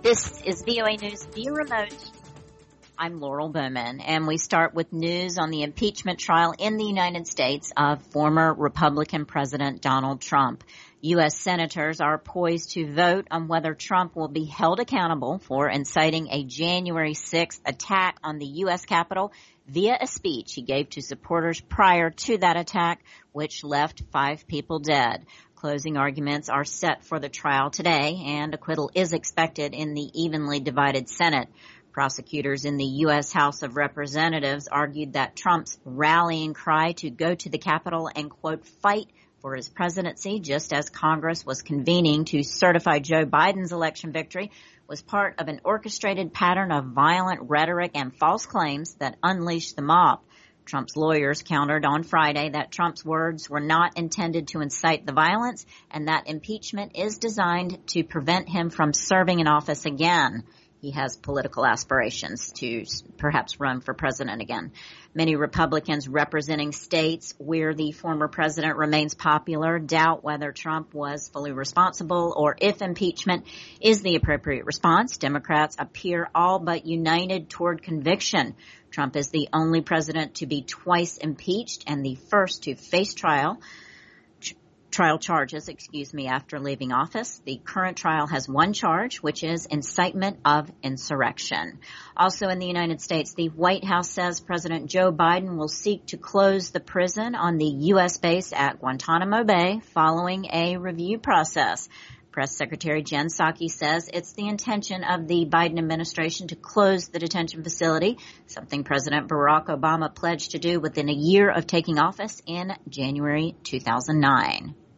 This is VOA News via remote. I'm Laurel Bowman, and we start with news on the impeachment trial in the United States of former Republican President Donald Trump. U.S. senators are poised to vote on whether Trump will be held accountable for inciting a January 6th attack on the U.S. Capitol via a speech he gave to supporters prior to that attack, which left 5 people dead. Closing arguments are set for the trial today, and acquittal is expected in the evenly divided Senate. Prosecutors in the U.S. House of Representatives argued that Trump's rallying cry to go to the Capitol and, quote, fight for his presidency, just as Congress was convening to certify Joe Biden's election victory, was part of an orchestrated pattern of violent rhetoric and false claims that unleashed the mob. Trump's lawyers countered on Friday that Trump's words were not intended to incite the violence and that impeachment is designed to prevent him from serving in office again. He has political aspirations to perhaps run for president again. Many Republicans representing states where the former president remains popular doubt whether Trump was fully responsible or if impeachment is the appropriate response. Democrats appear all but united toward conviction. Trump is the only president to be twice impeached and the first to face trial charges, after leaving office. The current trial has one charge, which is incitement of insurrection. Also in the United States, the White House says President Joe Biden will seek to close the prison on the U.S. base at Guantanamo Bay following a review process. Press Secretary Jen Psaki says it's the intention of the Biden administration to close the detention facility, something President Barack Obama pledged to do within a year of taking office in January 2009.